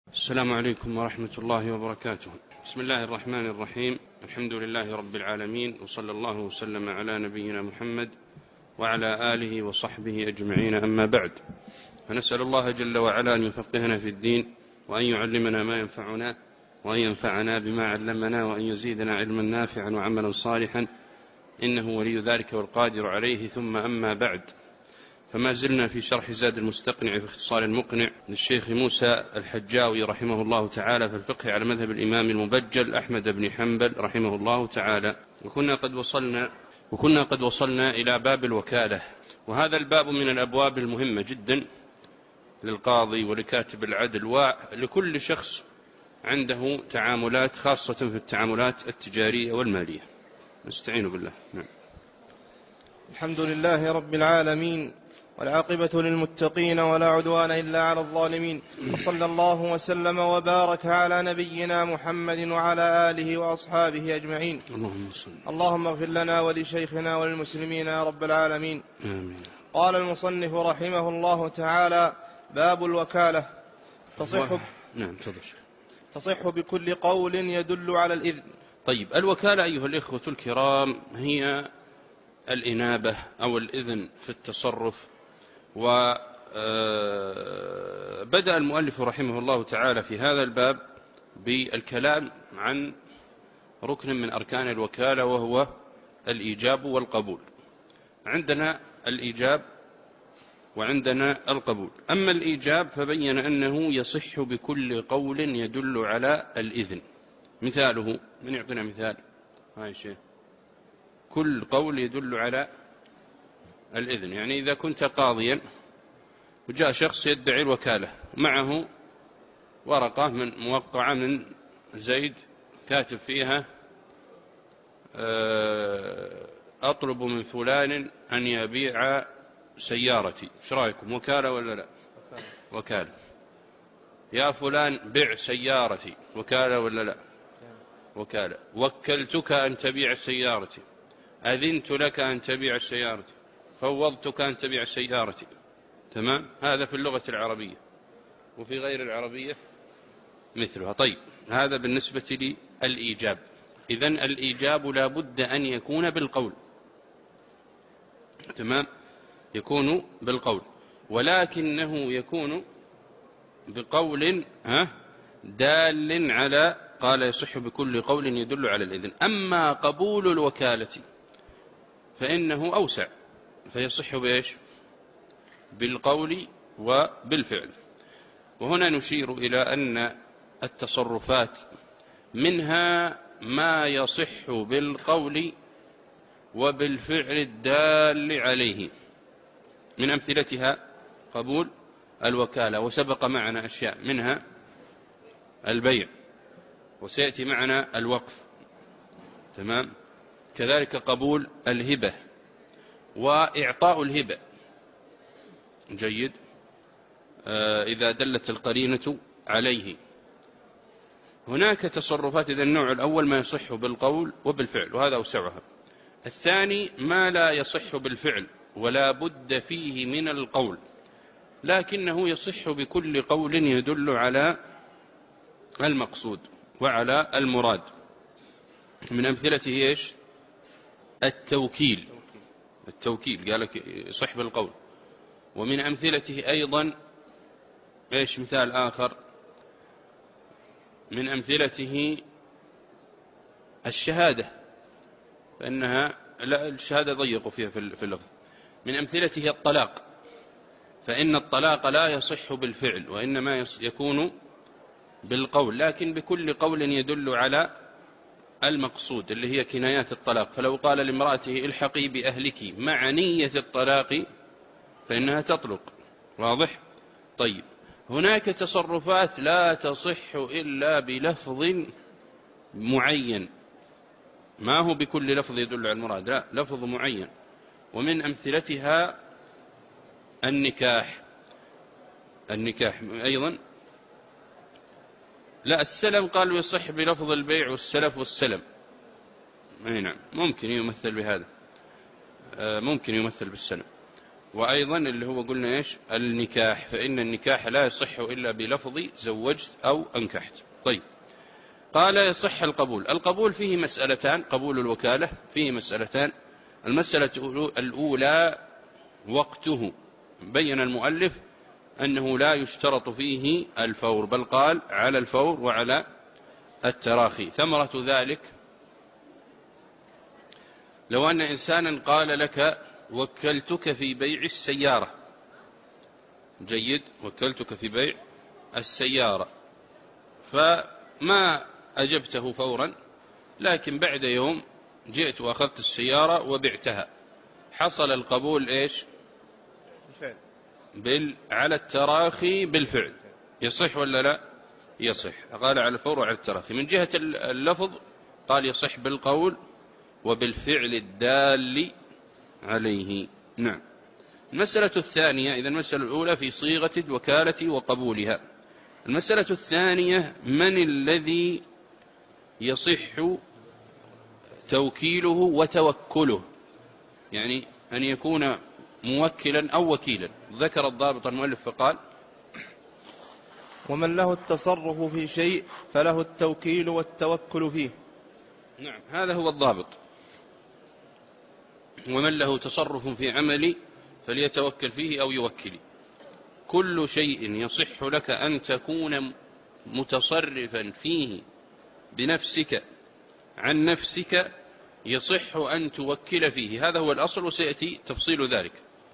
السلام عليكم ورحمة الله وبركاته. بسم الله الرحمن الرحيم. الحمد لله رب العالمين، وصلى الله وسلم على نبينا محمد وعلى آله وصحبه أجمعين، أما بعد، فنسأل الله جل وعلا أن يفقهنا في الدين، وأن يعلمنا ما ينفعنا، وأن ينفعنا بما علمنا، وأن يزيدنا علما نافعا وعملا صالحا، إنه ولي ذلك والقادر عليه. ثم أما بعد، فما زلنا في شرح زاد المستقنع في اختصار المقنع للشيخ موسى الحجاوي رحمه الله تعالى في الفقه على مذهب الإمام المبجل أحمد بن حنبل رحمه الله تعالى. وكنا قد وصلنا إلى باب الوكالة، وهذا الباب من الأبواب المهمة جدا للقاضي ولكاتب العدل ولكل شخص عنده تعاملات، خاصة في التعاملات التجارية والمالية. نستعين بالله. نعم. الحمد لله رب العالمين، والعاقبة للمتقين، ولا عدوان إلا على الظالمين، وصلى الله وسلم وبارك على نبينا محمد وعلى آله وأصحابه أجمعين. اللهم اغفر لنا ولشيخنا وللمسلمين يا رب العالمين. آمين. قال المصنف رحمه الله تعالى: باب الوكالة. تصح بكل قول يدل على الإذن. طيب، الوكالة أيها الإخوة الكرام هي الإنابة أو الإذن في التصرف. وبدأ المؤلف رحمه الله تعالى في هذا الباب بالكلام عن ركن من أركان الوكالة، وهو الإيجاب والقبول. عندنا الإيجاب وعندنا القبول. أما الإيجاب فبين أنه يصح بكل قول يدل على الإذن. مثاله، من يعطينا مثال؟ هاي شيء، كل قول يدل على الإذن. يعني إذا كنت قاضيا وجاء شخص يدعي الوكالة، معه ورقة موقعة من زيد كاتب فيها: أطلب من فلان أن يبيع سيارتي. ايش رأيكم؟ وكالة ولا لا؟ وكالة. يا فلان بع سيارتي. وكالة ولا لا؟ وكالة. وكلتك أن تبيع سيارتي، أذنت لك أن تبيع سيارتي، فوضتك أن تبيع سيارتي. تمام؟ هذا في اللغة العربية، وفي غير العربية مثلها. طيب، هذا بالنسبة للإيجاب. إذن الإيجاب لا بد أن يكون بالقول. تمام؟ يكون بالقول، ولكنه يكون بقول دال على، قال يصح بكل قول يدل على الإذن. أما قبول الوكالة فإنه أوسع، فيصح بإيش؟ بالقول وبالفعل. وهنا نشير إلى أن التصرفات منها ما يصح بالقول وبالفعل الدال عليه. من أمثلتها قبول الوكالة، وسبق معنا أشياء منها البيع، وسيأتي معنا الوقف. تمام؟ كذلك قبول الهبة وإعطاء الهبة. جيد. إذا دلت القرينة عليه. هناك تصرفات. إذا النوع الأول ما يصح بالقول وبالفعل، وهذا أوسعها. الثاني ما لا يصح بالفعل ولا بد فيه من القول، لكنه يصح بكل قول يدل على المقصود وعلى المراد. من أمثلته إيش؟ التوكيل قال لك يصح بالقول. ومن أمثلته أيضا إيش؟ مثال آخر من أمثلته الشهادة، فإنها لا، الشهادة ضيقوا فيها في اللفظ. من أمثلته الطلاق، فإن الطلاق لا يصح بالفعل وإنما يكون بالقول، لكن بكل قول يدل على المقصود اللي هي كنايات الطلاق. فلو قال لامرأته الحقي بأهلك مع نية الطلاق فإنها تطلق. واضح؟ طيب، هناك تصرفات لا تصح إلا بلفظ معين، ما هو بكل لفظ يدل على المراد، لا، لفظ معين. ومن أمثلتها النكاح أيضا. لا، السلم قالوا يصح بلفظ البيع والسلف والسلم. أي نعم، ممكن يمثل بهذا، ممكن يمثل بالسلم. وأيضا اللي هو قلنا إيش النكاح، فإن النكاح لا يصح إلا بلفظ زوجت أو أنكحت. طيب قال يصح القبول فيه مسألتان، قبول الوكالة فيه مسألتان. المسألة الأولى وقته، بين المؤلف أنه لا يشترط فيه الفور، بل قال على الفور وعلى التراخي. ثمرة ذلك لو أن إنسانا قال لك وكلتك في بيع السيارة، جيد، وكلتك في بيع السيارة، فما أجبته فورا، لكن بعد يوم جئت وأخذت السيارة وبعتها، حصل القبول إيش على التراخي بالفعل، يصح ولا لا؟ يصح. قال على الفور وعلى التراخي. من جهة اللفظ قال يصح بالقول وبالفعل الدال عليه. نعم. المسألة الثانية، إذا المسألة الأولى في صيغة الوكالة وقبولها. المسألة الثانية من الذي يصح توكيله وتوكله، يعني أن يكون موكلا أو وكيلا. ذكر الضابط المؤلف فقال ومن له التصرف في شيء فله التوكيل والتوكل فيه. نعم، هذا هو الضابط. ومن له تصرف في عمل فليتوكل فيه أو يوكل. كل شيء يصح لك أن تكون متصرفا فيه بنفسك عن نفسك يصح أن توكل فيه، هذا هو الأصل، وسيأتي تفصيل ذلك.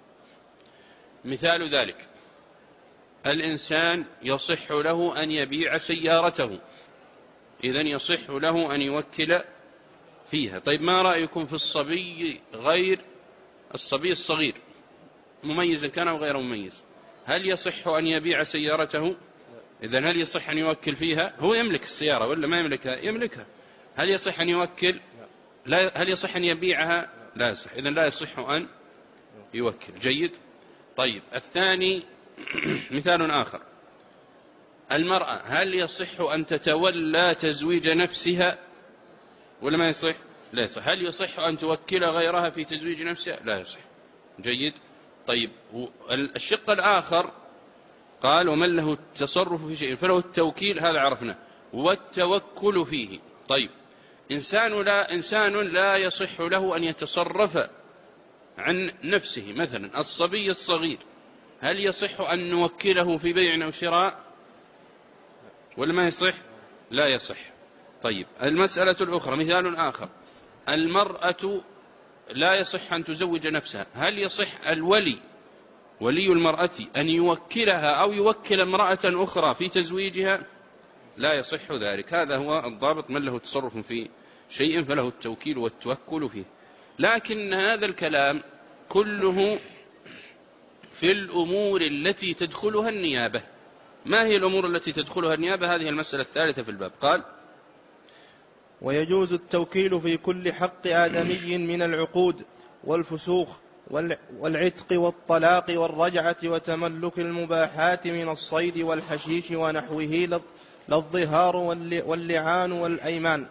مثال ذلك الإنسان يصح له أن يبيع سيارته، إذن يصح له أن يوكل فيها. طيب ما رأيكم في الصبي غير الصبي الصغير، مميزا كان أو غير مميز، هل يصح أن يبيع سيارته؟ إذن هل يصح أن يوكل فيها؟ هو يملك السيارة ولا ما يملكها؟ يملكها. هل يصح أن يوكل؟ لا. هل يصح أن يبيعها؟ لا يصح. إذن لا يصح أن يوكل. جيد. طيب الثاني مثال آخر، المرأة هل يصح أن تتولى تزويج نفسها ولا ما يصح؟ لا يصح. هل يصح أن توكل غيرها في تزويج نفسها؟ لا يصح. جيد. طيب الشق الآخر قال ومن له التصرف في شيء فله التوكيل، هذا عرفنا، والتوكل فيه. طيب إنسان لا يصح له أن يتصرف عن نفسه، مثلا الصبي الصغير، هل يصح أن نوكله في بيع أو شراء ولا ما يصح؟ لا يصح. طيب المسألة الأخرى، مثال آخر، المرأة لا يصح أن تزوج نفسها، هل يصح ولي المرأة أن يوكلها أو يوكل امرأة أخرى في تزويجها؟ لا يصح ذلك. هذا هو الضابط، من له تصرف في شيء فله التوكيل والتوكل فيه. لكن هذا الكلام كله في الأمور التي تدخلها النيابة. ما هي الأمور التي تدخلها النيابة؟ هذه المسألة الثالثة في الباب. قال ويجوز التوكيل في كل حق آدمي من العقود والفسوخ والعتق والطلاق والرجعة وتملك المباحات من الصيد والحشيش ونحوه للظهار واللعان والأيمان.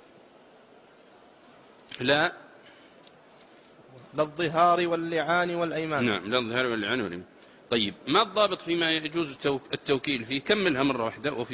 لا، للظهار واللعان والأيمان. نعم، للظهار واللعان والأيمان. طيب ما الضابط فيما يجوز التوكيل فيه؟ كملها مرة واحدة. وفي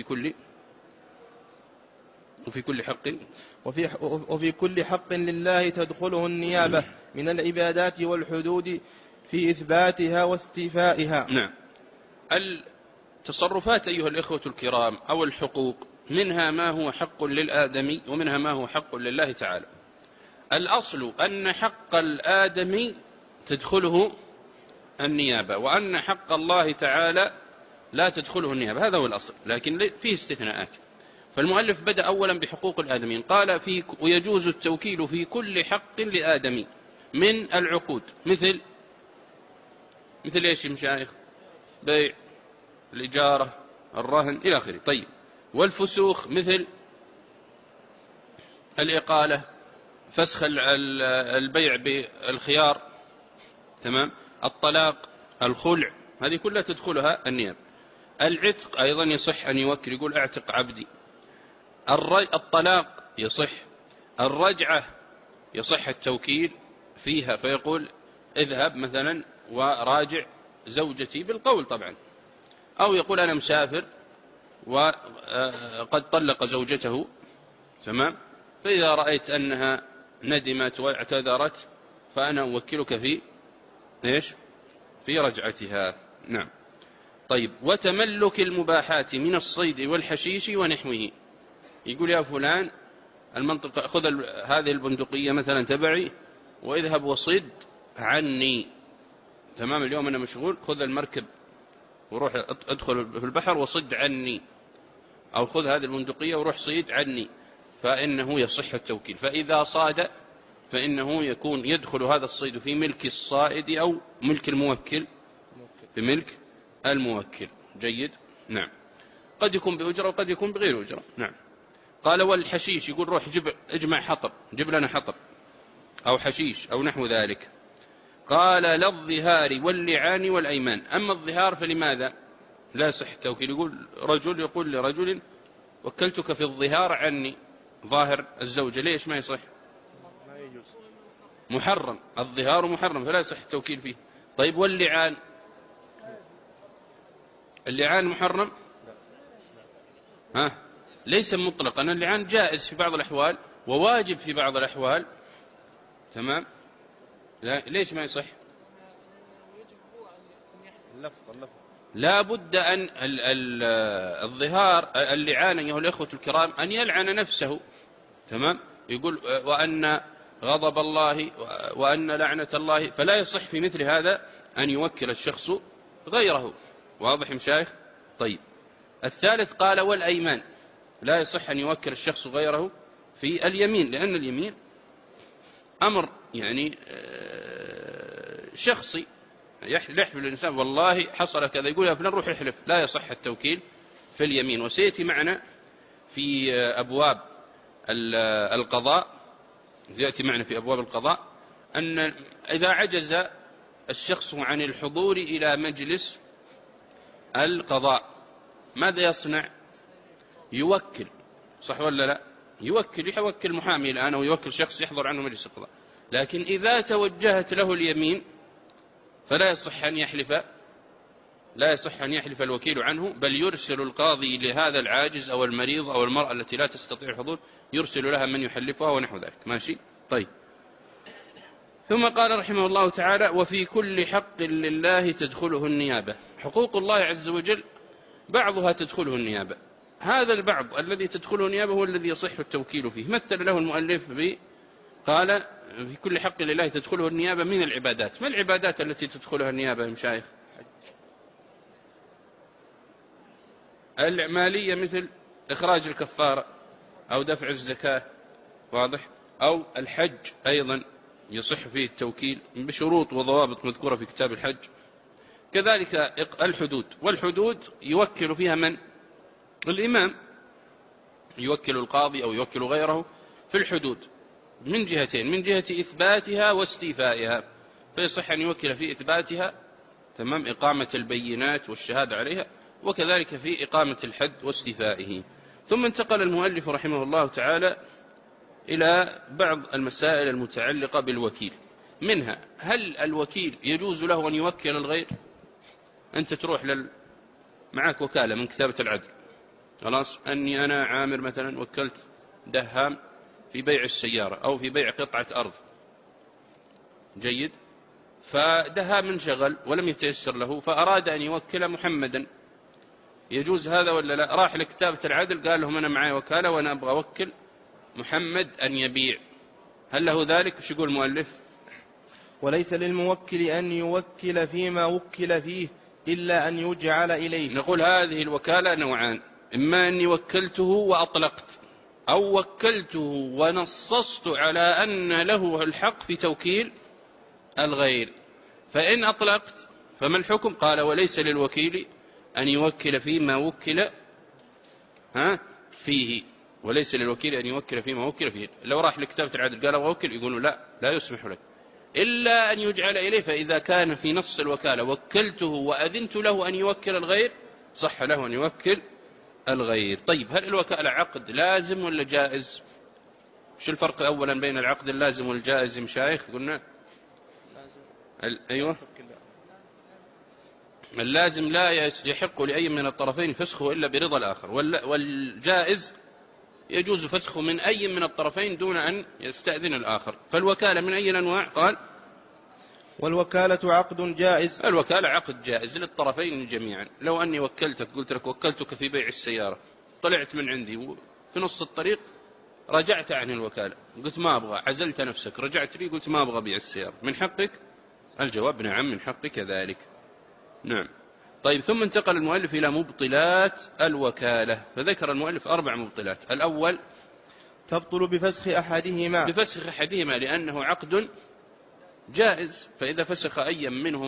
كل حق وفي كل حق لله تدخله النيابة من العبادات والحدود في إثباتها واستيفائها. نعم. التصرفات أيها الإخوة الكرام أو الحقوق، منها ما هو حق للآدمي ومنها ما هو حق لله تعالى. الأصل أن حق الآدمي تدخله النيابة، وأن حق الله تعالى لا تدخله النيابة، هذا هو الأصل، لكن فيه استثناءات. فالمؤلف بدأ أولا بحقوق الآدمين، قال ويجوز التوكيل في كل حق لآدمي من العقود، مثل إيش مشايخ؟ بيع، الإجارة، الرهن إلى آخره. طيب والفسوخ مثل الإقالة، فسخ البيع بالخيار، تمام، الطلاق، الخلع، هذه كلها تدخلها النيابة. العتق أيضا يصح أن يوكل، يقول اعتق عبدي. الطلاق يصح. الرجعة يصح التوكيل فيها، فيقول اذهب مثلا وراجع زوجتي بالقول طبعا، أو يقول أنا مسافر وقد طلق زوجته، تمام، فإذا رأيت أنها ندمت واعتذرت فأنا أوكلك في إيش؟ في رجعتها. نعم. طيب، وتملك المباحات من الصيد والحشيش ونحوه. يقول يا فلان المنطقة خذ هذه البندقية مثلا تبعي واذهب وصد عني، تمام، اليوم أنا مشغول، خذ المركب وروح ادخل في البحر وصد عني، أو خذ هذه البندقية وروح صيد عني، فإنه يصح التوكيل. فإذا صاد فإنه يكون يدخل هذا الصيد في ملك الصائد أو ملك الموكل، بملك الموكل. جيد. نعم. قد يكون بأجرة وقد يكون بغير أجرة. نعم. قال والحشيش، يقول روح اجمع حطب، جيب لنا حطب أو حشيش أو نحو ذلك. قال للظهار واللعان والأيمان. أما الظهار فلماذا لا يصح التوكيل؟ يقول رجل يقول لرجل وكلتك في الظهار عني، ظاهر الزوجة، ليش ما يصح؟ محرم، الظهار محرم فلا يصح التوكيل فيه. طيب واللعان؟ اللعان محرم؟ ها، ليس مطلقا، اللعان جائز في بعض الأحوال وواجب في بعض الأحوال، تمام. ليش ما يصح؟ لا بد أن الظهار اللعان أيها الأخوة الكرام أن يلعن نفسه، تمام. يقول وأن غضب الله وأن لعنة الله، فلا يصح في مثل هذا أن يوكل الشخص غيره. واضح مشايخ؟ طيب، الثالث قال والأيمان، لا يصح أن يوكل الشخص غيره في اليمين، لأن اليمين أمر يعني شخصي، يحلف الإنسان والله حصل كذا، يقول يا فلان روح احلف، لا يصح التوكيل في اليمين. وسيأتي معنا في أبواب القضاء، سيأتي معنا في أبواب القضاء أن إذا عجز الشخص عن الحضور إلى مجلس القضاء ماذا يصنع؟ يوكل، صح ولا لا؟ يوكل محامي الآن، أو يوكل شخص يحضر عنه مجلس القضاء. لكن إذا توجهت له اليمين فلا يصح أن يحلف، لا يصح أن يحلف الوكيل عنه، بل يرسل القاضي لهذا العاجز أو المريض أو المرأة التي لا تستطيع الحضور، يرسل لها من يحلفها ونحو ذلك. ماشي؟ طيب. ثم قال رحمه الله تعالى وفي كل حق لله تدخله النيابة. حقوق الله عز وجل بعضها تدخله النيابة، هذا البعض الذي تدخله النيابة هو الذي يصح التوكيل فيه. مثل له المؤلف قال في كل حق لله تدخله النيابة من العبادات. ما العبادات التي تدخلها النيابة يا مشايخ؟ المالية مثل إخراج الكفارة أو دفع الزكاة، واضح، أو الحج أيضا يصح فيه التوكيل بشروط وضوابط مذكورة في كتاب الحج. كذلك الحدود، والحدود يوكل فيها من؟ الإمام، يوكل القاضي أو يوكل غيره في الحدود من جهتين، من جهة إثباتها واستيفائها، فيصح أن يوكل في إثباتها، تمام، إقامة البينات والشهادة عليها، وكذلك في إقامة الحد واستيفائه. ثم انتقل المؤلف رحمه الله تعالى إلى بعض المسائل المتعلقة بالوكيل، منها هل الوكيل يجوز له أن يوكل الغير؟ أنت تروح معك وكالة من كتابة العدل، خلاص، أني أنا عامر مثلا وكلت دهام في بيع السيارة أو في بيع قطعة أرض، جيد، فدهام انشغل ولم يتيسر له فأراد أن يوكل محمدا، يجوز هذا ولا لا؟ راح لكتابة العدل قال لهم أنا معي وكالة وأنا أبغى أوكل محمد أن يبيع، هل له ذلك؟ وش يقول المؤلف؟ وليس للموكل أن يوكل فيما وكل فيه إلا أن يجعل إليه. نقول هذه الوكالة نوعان، إما أني وكلته وأطلقت، أو وكلته ونصصت على أن له الحق في توكيل الغير. فإن أطلقت فما الحكم؟ قال وليس للوكيل أن يوكل فيما وكل فيه، وليس للوكيل أن يوكل فيما وكل فيه. لو راح لكتابة العدل قال وكل، يقولوا لا يسمح لك إلا أن يجعل إليه. فإذا كان في نص الوكالة وكلته وأذنت له أن يوكل الغير صح له أن يوكل الغير. طيب، هل الوكالة عقد لازم ولا جائز؟ شو الفرق أولا بين العقد اللازم والجائز مشايخ؟ قلنا أيوة اللازم لا يحق لأي من الطرفين فسخه إلا برضا الآخر، والجائز يجوز فسخه من أي من الطرفين دون أن يستأذن الآخر. فالوكالة من أي الأنواع؟ قال والوكالة عقد جائز. الوكالة عقد جائز للطرفين جميعا. لو أني وكلتك، قلت لك وكلتك في بيع السيارة، طلعت من عندي وفي نص الطريق رجعت عن الوكالة، قلت ما أبغى، عزلت نفسك، رجعت لي قلت ما أبغى بيع السيارة، من حقك؟ الجواب نعم، من حقك ذلك. نعم. طيب، ثم انتقل المؤلف إلى مبطلات الوكالة، فذكر المؤلف 4 مبطلات. الأول تبطل بفسخ أحدهما. بفسخ أحدهما لأنه عقد جائز، فإذا فسخ أي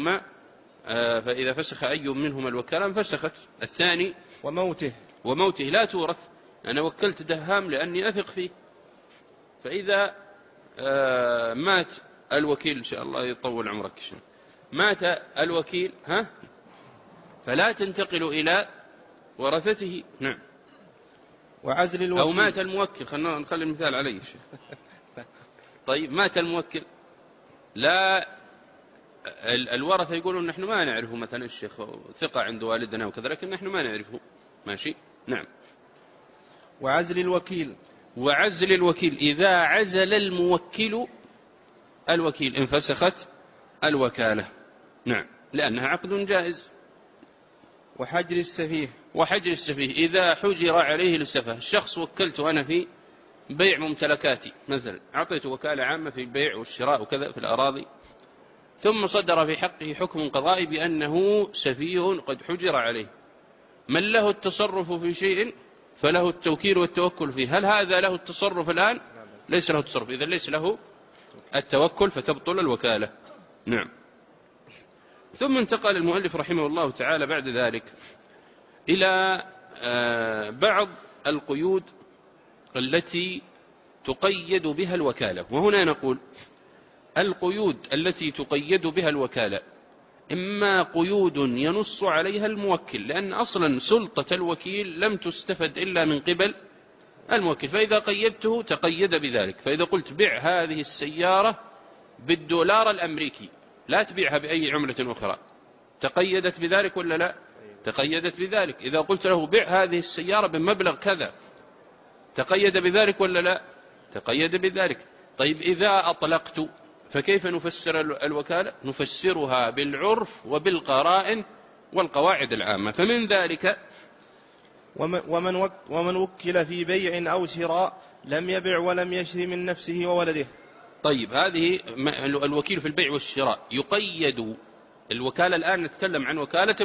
منهما الوكالة انفسخت. الثاني وموته لا تورث. أنا وكلت دهام لأني أثق فيه، فإذا مات الوكيل، إن شاء الله يطول عمرك، مات الوكيل فلا تنتقل إلى ورثته. نعم. وعزل الوكيل. أو مات الموكل، خلينا نخلي المثال عليه. طيب، مات الموكل، لا الورثة يقولون نحن ما نعرفه، مثلا الشيخ ثقة عند والدنا وكذا، لكن نحن ما نعرفه. ماشي. نعم. وعزل الوكيل إذا عزل الموكل الوكيل انفسخت الوكالة. نعم، لأنها عقد جائز. وحجر السفيه إذا حجر عليه للسفه. الشخص وكلته أنا في بيع ممتلكاتي مثلا، أعطيته وكالة عامة في البيع والشراء وكذا في الأراضي، ثم صدر في حقه حكم قضائي بأنه سفيه قد حجر عليه. من له التصرف في شيء فله التوكيل والتوكل فيه. هل هذا له التصرف الآن؟ ليس له التصرف، إذا ليس له التوكل فتبطل الوكالة. نعم. ثم انتقل المؤلف رحمه الله تعالى بعد ذلك إلى بعض القيود التي تقيد بها الوكالة. وهنا نقول القيود التي تقيد بها الوكالة إما قيود ينص عليها الموكل، لأن أصلا سلطة الوكيل لم تستفد إلا من قبل الموكل، فإذا قيدته تقيد بذلك. فإذا قلت بيع هذه السيارة بالدولار الأمريكي، لا تبيعها بأي عملة أخرى، تقيدت بذلك ولا لا؟ تقيدت بذلك. إذا قلت له بيع هذه السيارة بمبلغ كذا، تقيد بذلك ولا لا؟ تقيد بذلك. طيب، إذا أطلقت فكيف نفسر الوكالة؟ نفسرها بالعرف وبالقرائن والقواعد العامة. فمن ذلك ومن وكل في بيع أو شراء لم يبع ولم يشري من نفسه وولده. طيب، هذه الوكيل في البيع والشراء يقيد. الوكالة الآن نتكلم عن وكالة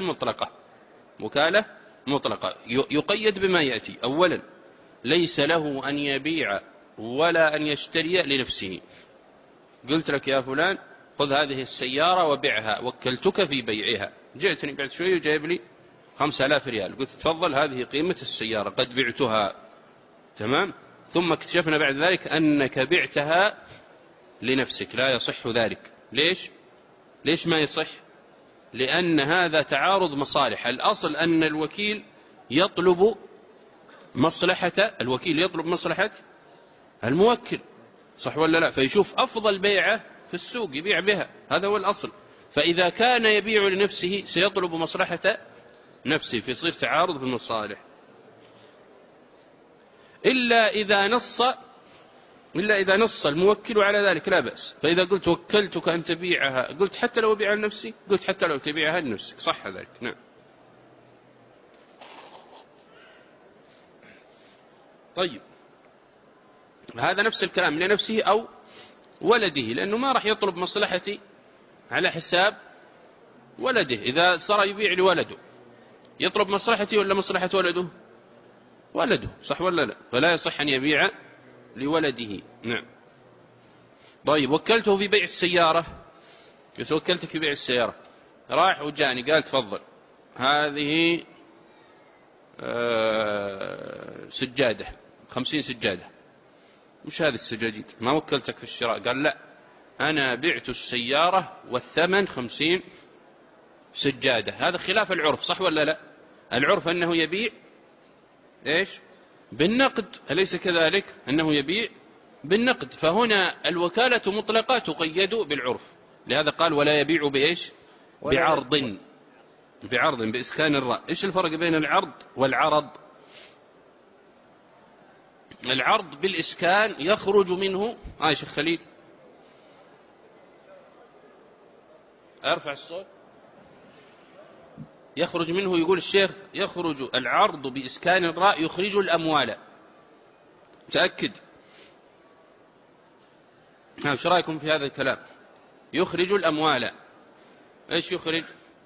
مطلقة يقيد بما يأتي. أولا، ليس له أن يبيع ولا أن يشتري لنفسه. قلت لك يا فلان خذ هذه السيارة وبيعها، وكلتك في بيعها، جئتني بعد شوي وجايب لي 5000 ريال، قلت تفضل هذه قيمة السيارة قد بعتها، تمام. ثم اكتشفنا بعد ذلك أنك بعتها لنفسك، لا يصح ذلك. ليش ما يصح؟ لأن هذا تعارض مصالح. الأصل أن الوكيل يطلب مصلحة الموكل، صح ولا لا؟ فيشوف أفضل بيعة في السوق يبيع بها، هذا هو الأصل. فإذا كان يبيع لنفسه سيطلب مصلحة نفسه، فيصير تعارض في المصالح. إلا إذا نص الموكل على ذلك لا بأس. فإذا قلت وكلتك أن تبيعها، قلت حتى لو أبيعها لنفسي، قلت حتى لو تبيعها لنفسك، صح ذلك. نعم. طيب، هذا نفس الكلام لنفسه أو ولده، لأنه ما راح يطلب مصلحتي على حساب ولده. إذا صار يبيع لولده يطلب مصلحتي ولا مصلحة ولده، صح ولا لا؟ فلا يصح أن يبيع لولده. نعم. طيب، وكلته في بيع السيارة، وكلتك في بيع السيارة، راح وجاني قال تفضل هذه سجادة 50 سجادة. مش هذه السجاجيد، ما وكلتك في الشراء. قال لا، أنا بعت السيارة والثمن 50 سجادة. هذا خلاف العرف، صح ولا لا؟ العرف أنه يبيع بالنقد، أليس كذلك؟ أنه يبيع بالنقد. فهنا الوكالة مطلقة تقيد بالعرف، لهذا قال ولا يبيع بعرض. بعرض بإسكان الراء. إيش الفرق بين العرض والعرض؟ العرض بالإسكان يخرج منه شيخ خليل أرفع الصوت. يخرج منه، يقول الشيخ، يخرج العرض بإسكان الراء يخرج الأموال. تأكد. ايش رايكم في هذا الكلام؟ يخرج الأموال. ايش يخرج؟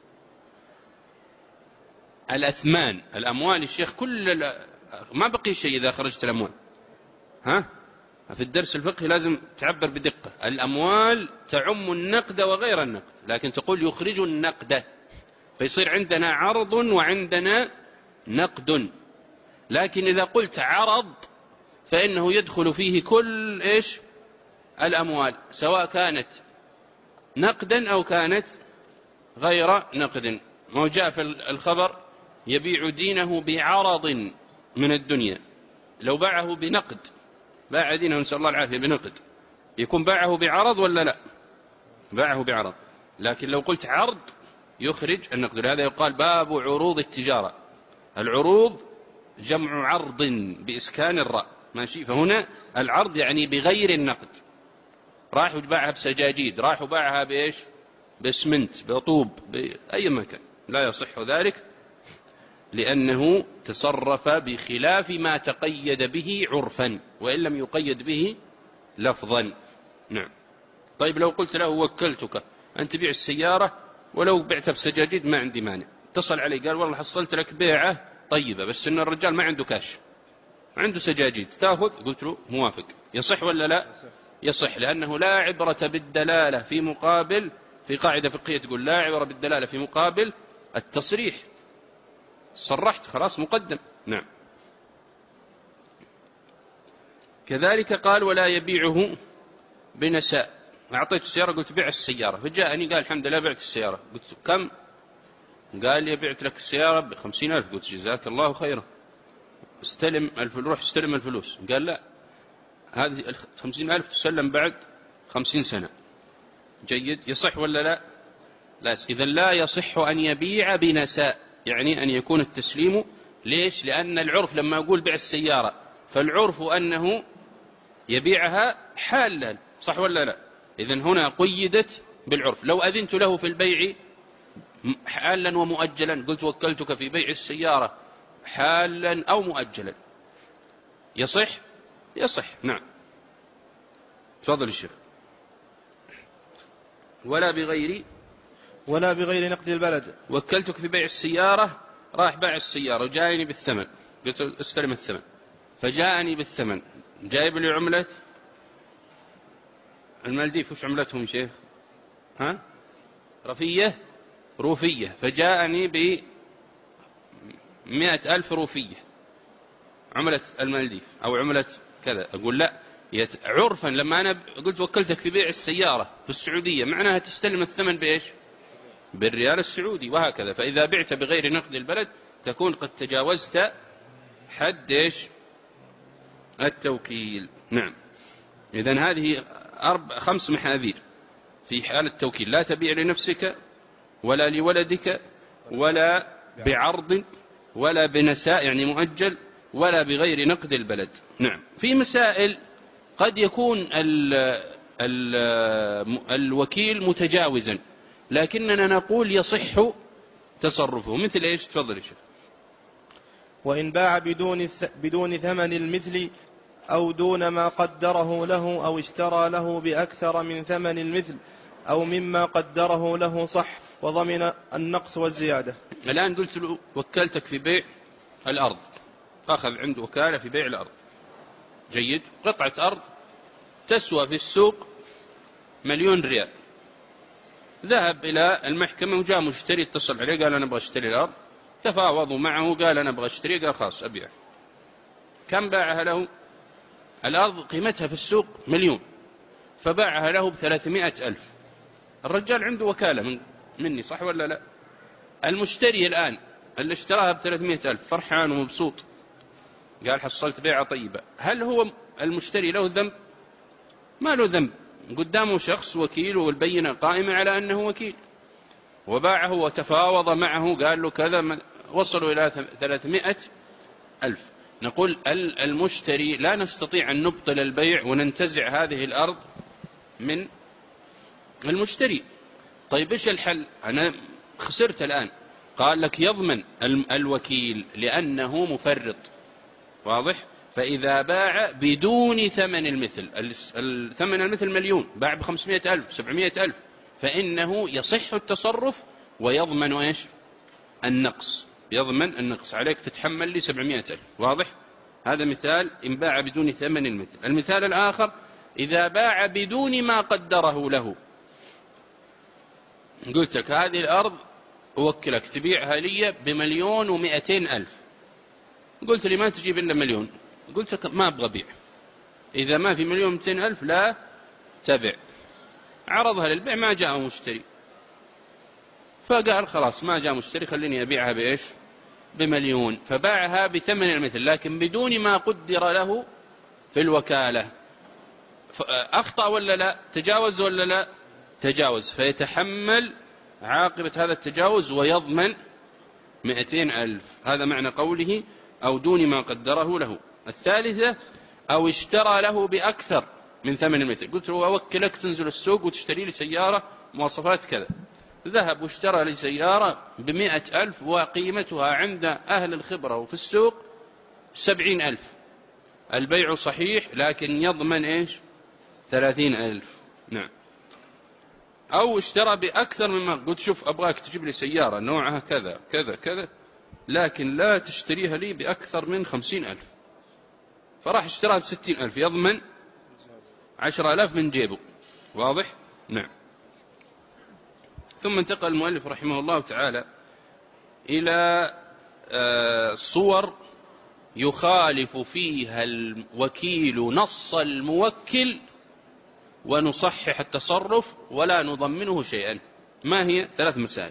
الأثمان. الأموال الشيخ ما بقي شيء إذا خرجت الأموال. في الدرس الفقهي لازم تعبر بدقة. الأموال تعم النقد وغير النقد، لكن تقول يخرج النقد، فيصير عندنا عرض وعندنا نقد. لكن إذا قلت عرض فإنه يدخل فيه كل إيش؟ الأموال، سواء كانت نقدا أو كانت غير نقد. ما جاء في الخبر يبيع دينه بعرض من الدنيا. لو باعه بنقد، باع دينه نسأل الله العافية بنقد، يكون باعه بعرض ولا لا؟ باعه بعرض. لكن لو قلت عرض يخرج النقد. لهذا يقال باب عروض التجارة. العروض جمع عرض بإسكان الراء، ماشي. فهنا العرض يعني بغير النقد. راح باعها بسجاجيد، راح باعها بإيش؟ باسمنت، بطوب، بأي مكان، لا يصح ذلك، لأنه تصرف بخلاف ما تقيد به عرفا وإن لم يقيد به لفظا. نعم. طيب لو قلت له وكلتك أن تبيع السيارة ولو بعتها بسجاجيد ما عندي مانع، اتصل علي قال والله حصلت لك بيعة طيبة بس إن الرجال ما عنده كاش، عنده سجاجيد، تأخذ؟ قلت له موافق. يصح ولا لا؟ يصح، لأنه لا عبرة بالدلالة في مقابل، في قاعدة فقهية تقول لا عبرة بالدلالة في مقابل التصريح. صرحت خلاص مقدم. نعم. كذلك قال ولا يبيعه بنساء. أعطيت السيارة قلت بيع السيارة، فجاءني قال الحمد لله بعت السيارة. قلت كم؟ قال لي بعت لك السيارة ب50,000. قلت جزاك الله خيرا، استلم روح استلم الفلوس. قال لا، هذه 50,000 تسلم بعد 50 سنة. جيد. يصح ولا لا؟ لا. إذن لا يصح أن يبيع بنساء، يعني أن يكون التسليم. ليش؟ لأن العرف لما أقول بيع السيارة فالعرف أنه يبيعها حالا، صح ولا لا؟ إذن هنا قيدت بالعرف. لو أذنت له في البيع حالا ومؤجلا، قلت وكلتك في بيع السيارة حالا أو مؤجلا، يصح؟ يصح. نعم. تفضل الشيخ. ولا بغير نقد البلد. وكلتك في بيع السيارة، راح باع السيارة وجاءني بالثمن، قلت استلم الثمن، فجاءني بالثمن، جايب لي عملة المالديف. وش عملتهم يا شيخ؟ روفية. فجاءني ب100,000 روفية عملة المالديف أو عملة كذا. أقول لا، عرفا لما أنا قلت وكلتك في بيع السيارة في السعودية معناها تستلم الثمن بإيش؟ بالريال السعودي، وهكذا. فإذا بعت بغير نقد البلد تكون قد تجاوزت حد إيش؟ التوكيل. نعم. إذن هذه 5 محاذير في حال التوكيل: لا تبيع لنفسك ولا لولدك ولا بعرض ولا بنساء يعني مؤجل ولا بغير نقد البلد. نعم. في مسائل قد يكون الوكيل متجاوزا لكننا نقول يصح تصرفه. مثل ايش؟ تفضل يا شيخ. وإن باع بدون ثمن المثل أو دون ما قدره له أو اشترى له بأكثر من ثمن المثل أو مما قدره له صح وضمن النقص والزيادة. الآن قلت له وكلتك في بيع الأرض، أخذ عنده وكالة في بيع الأرض. جيد. قطعة أرض تسوى في السوق 1,000,000 ريال. ذهب إلى المحكمة وجاء مشتري، اتصل عليه قال أنا أبغى أشتري الأرض، تفاوضوا معه قال أنا أبغى أشتري، قال خلاص أبيع. كم باعها له؟ الأرض قيمتها في السوق 1,000,000 فباعها له ب300,000. الرجال عنده وكالة مني، صح ولا لا؟ المشتري الآن اللي اشتراها ب300,000 فرحان ومبسوط، قال حصلت بيعة طيبة. هل هو المشتري له ذنب؟ ما له ذنب، قدامه شخص وكيل والبينة قائمة على أنه وكيل. وباعه وتفاوض معه، قال له كذا، وصلوا إلى 300,000. نقول المشتري لا نستطيع أن نبطل البيع وننتزع هذه الأرض من المشتري. طيب إيش الحل؟ أنا خسرت الآن. قال لك يضمن الوكيل لأنه مفرط، واضح؟ فإذا باع بدون ثمن المثل، الثمن المثل مليون، باع ب500,000 700,000، فإنه يصح التصرف ويضمن إيش؟ النقص، يضمن النقص، عليك تتحمل لي 700,000. واضح؟ هذا مثال إن باع بدون ثمن المثل. المثال الآخر إذا باع بدون ما قدره له. قلت لك هذه الأرض أوكلك تبيعها لي ب1,200,000. قلت لي ما تجيب إلا 1,000,000. قلت لك ما أبغى بيع، إذا ما في 1,200,000 لا تبع. عرضها للبيع ما جاء مشتري، فقال خلاص ما جاء مشتري خليني أبيعها بإيش؟ ب1,000,000. فباعها بثمن المثل لكن بدون ما قدر له في الوكالة. أخطأ ولا لا؟ تجاوز ولا لا؟ تجاوز، فيتحمل عاقبة هذا التجاوز ويضمن 200,000. هذا معنى قوله أو دون ما قدره له. الثالثة أو اشترى له بأكثر من ثمن المثل. قلت له أوكلك تنزل السوق وتشتري لي سيارة مواصفات كذا، ذهب واشترى لي سيارة ب100,000 وقيمتها عند أهل الخبرة وفي السوق 70,000. البيع صحيح لكن يضمن إيش؟ 30,000. نعم. أو اشترى بأكثر مما قلت شوف أبغاك تجيب لي سيارة نوعها كذا كذا كذا لكن لا تشتريها لي بأكثر من 50,000، فراح اشتراها ب60,000، يضمن 10,000 من جيبه. واضح؟ نعم. ثم انتقل المؤلف رحمه الله تعالى إلى صور يخالف فيها الوكيل نص الموكل ونصحح التصرف ولا نضمنه شيئا. ما هي؟ 3 مسائل.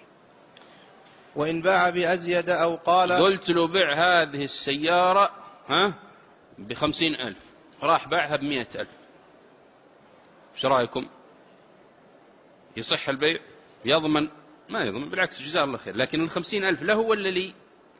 وإن باع بأزيد أو قال قلت له بيع هذه السيارة ب50,000، راح باعها ب100,000، ايش رأيكم؟ يصح البيع؟ يضمن؟ ما يضمن، بالعكس جزاه الله خير. لكن 50,000 له ولا لي؟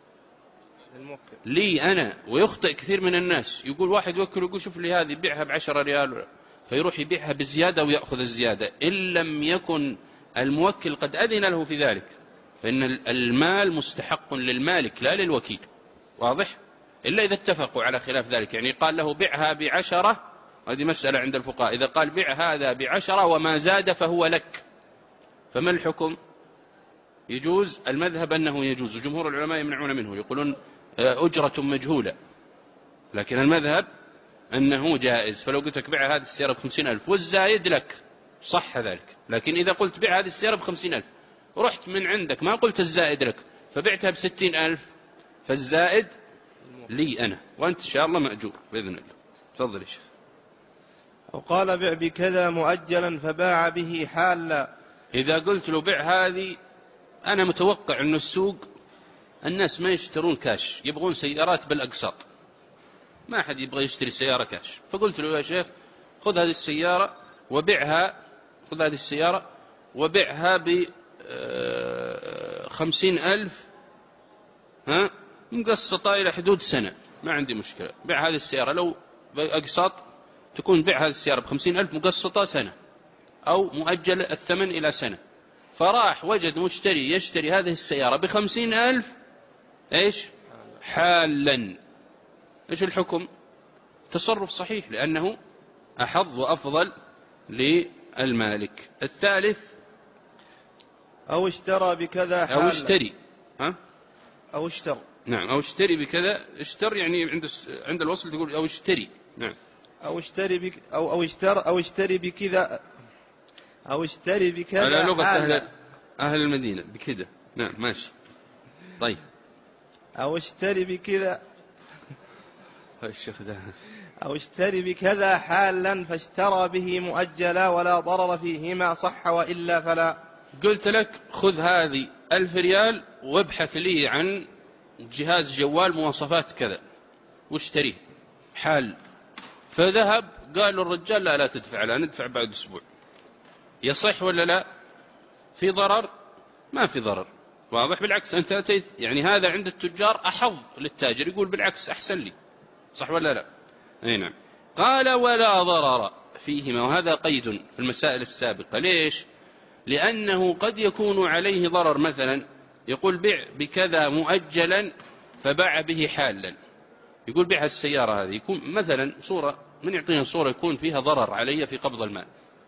لي أنا. ويخطئ كثير من الناس، يقول واحد يوكل يقول شوف لي هذه بيعها ب10 ريال، فيروح يبيعها بزيادة ويأخذ الزيادة إن لم يكن الموكل قد أذن له في ذلك، فإن المال مستحق للمالك لا للوكيل. واضح؟ إلا إذا اتفقوا على خلاف ذلك، يعني قال له بيعها ب10، هذه مسألة عند الفقهاء، إذا قال بيع هذا ب10 وما زاد فهو لك، فما الحكم؟ يجوز. المذهب أنه يجوز، وجمهور العلماء يمنعون منه، يقولون أجرة مجهولة، لكن المذهب أنه جائز. فلو قلت لك بيع هذه السيارة ب50,000 والزايد لك صح ذلك، لكن إذا قلت بيع هذه السيارة ب50,000 ورحت من عندك ما قلت الزائد لك فبعتها ب60,000، فالزائد لي أنا وأنت إن شاء الله مأجور بإذن الله. تفضل يا شيخ. أو قال بيع بكذا مؤجلا فباع به حالا. إذا قلت له بيع هذه، أنا متوقع أن السوق الناس ما يشترون كاش، يبغون سيارات بالأقساط، ما أحد يبغى يشتري سيارة كاش. فقلت له يا شيخ خذ هذه السيارة وبيعها، خذ هذه السيارة وبيعها ب50,000 مقسطة إلى حدود سنة، ما عندي مشكلة. بيع هذه السيارة لو أقساط تكون بيع هذه السيارة ب50,000 مقسطة سنة أو مؤجل الثمن إلى سنة. فراح وجد مشتري يشتري هذه السيارة ب50,000 إيش؟ حالا. إيش الحكم؟ تصرف صحيح لأنه أحظ وأفضل للمالك. الثالث أو اشترى بكذا حالا. أو اشتري أو اشتر. نعم. أو اشتري بكذا. اشتر يعني عند الوصل تقول أو اشتري. نعم. أو اشتري بك أو اشتري بكذا، أو اشتري بكذا على لغة حالا. أهل المدينة بكذا. نعم ماشي. طيب. أو اشتري بكذا الشيخ ده. أو اشتري بكذا حالا فاشترى به مؤجلا ولا ضرر فيهما صح وإلا فلا. قلت لك خذ هذه 1000 ريال وابحث لي عن جهاز جوال مواصفات كذا واشتريه حال. فذهب قال الرجال لا تدفع، لا ندفع بعد أسبوع. يصح ولا لا؟ في ضرر؟ ما في ضرر. واضح؟ بالعكس أنت أتيت يعني هذا عند التجار أحظ للتاجر، يقول بالعكس أحسن لي، صح ولا لا؟ أي نعم. قال ولا ضرر فيهما، وهذا قيد في المسائل السابقة. ليش؟ لأنه قد يكون عليه ضرر، مثلا يقول بيع بكذا مؤجلا فباع به حالا، يقول بيع السيارة هذه، يكون مثلا صورة من يعطينا صورة يكون فيها ضرر علي في قبض المال.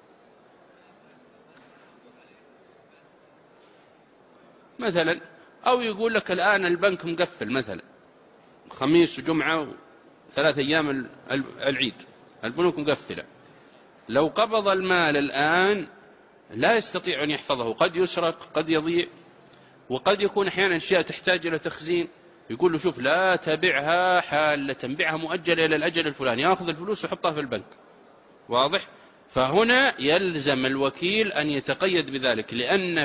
مثلا أو يقول لك الآن البنك مقفل، مثلا خميس وجمعة وثلاث أيام العيد البنوك مقفلة، لو قبض المال الآن لا يستطيع أن يحفظه، قد يسرق، قد يضيع، وقد يكون أحيانا أشياء تحتاج إلى تخزين، يقول له شوف لا تبعها حالة، بيعها مؤجلة إلى الأجل الفلاني، يأخذ الفلوس ويحطها في البنك. واضح؟ فهنا يلزم الوكيل أن يتقيد بذلك، لأن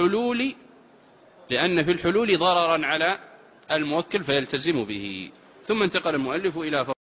في الحلول ضررا على الموكل فيلتزم به. ثم انتقل المؤلف إلى